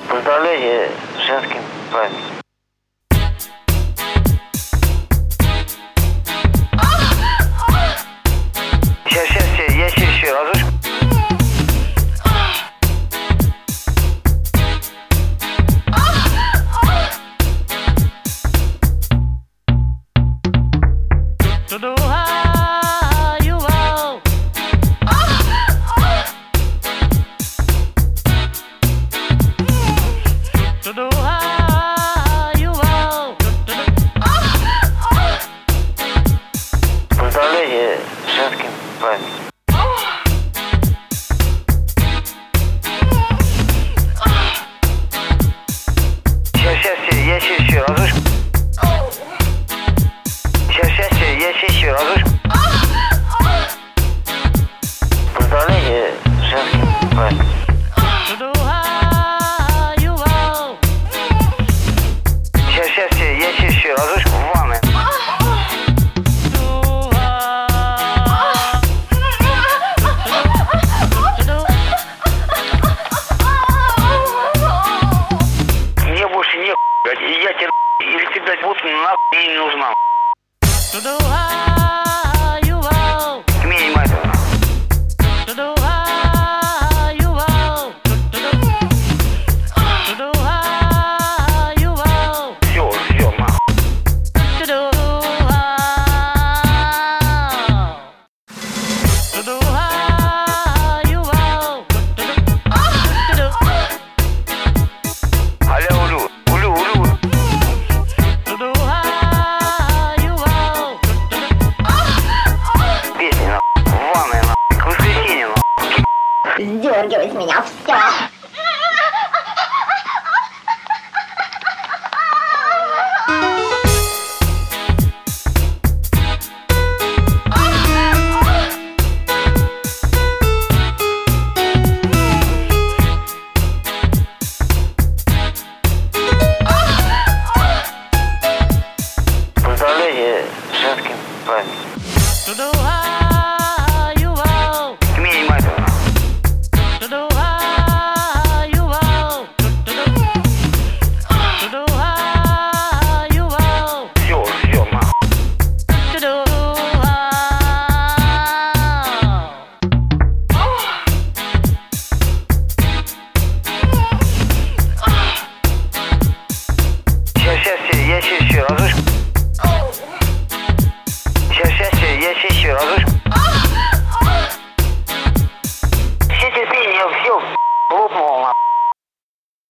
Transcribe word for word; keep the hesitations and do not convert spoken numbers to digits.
Поздравляю с женским праздником. Сейчас, сейчас, сейчас, я еще, еще разочек. Поздравляю с женским праздником. Сейчас, сейчас, я еще, еще разочек. Сейчас, сейчас, я еще, еще разочек. Поздравляю с женским праздником. Сейчас, сейчас, я еще, еще разочек в ванной. Мне больше не я тебе или тебе вот нахуй не нужна.